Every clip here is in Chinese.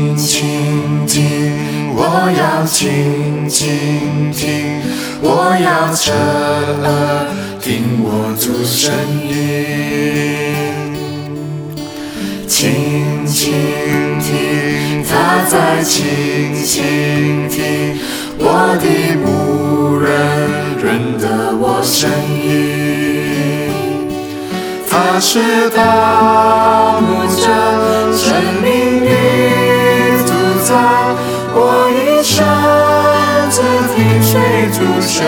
静静听，我要静静听，我要侧耳听我主声音。静静听，他在静静听，我的牧人认得我声音。他是大牧者，生命的主宰，我一生只听随主声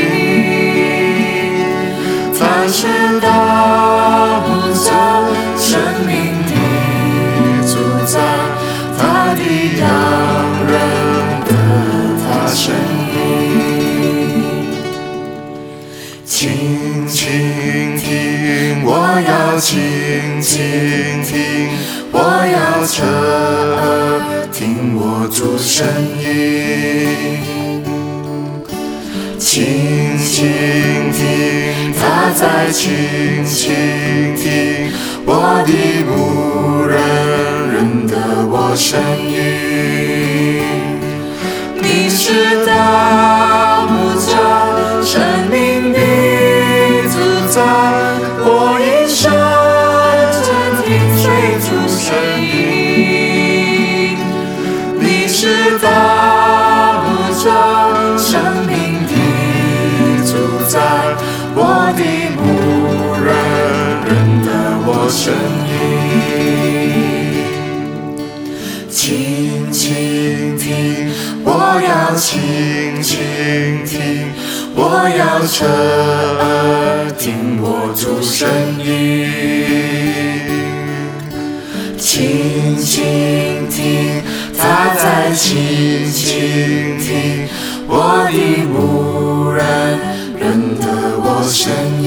音。他是大牧者，生命的主宰，他的羊认得他声音。静静听，我要静静听，我要侧耳听我主声音。静静听，他在静静听，我的牧人认得我声音。你是大牧者，生命的主宰，我一生只听随主声音。你是大牧者，生命的主宰，我的牧人认得我声音。静静听，我要静静听，我要侧耳听我主声音。静静听，他在静静听，我的牧人认得我声音。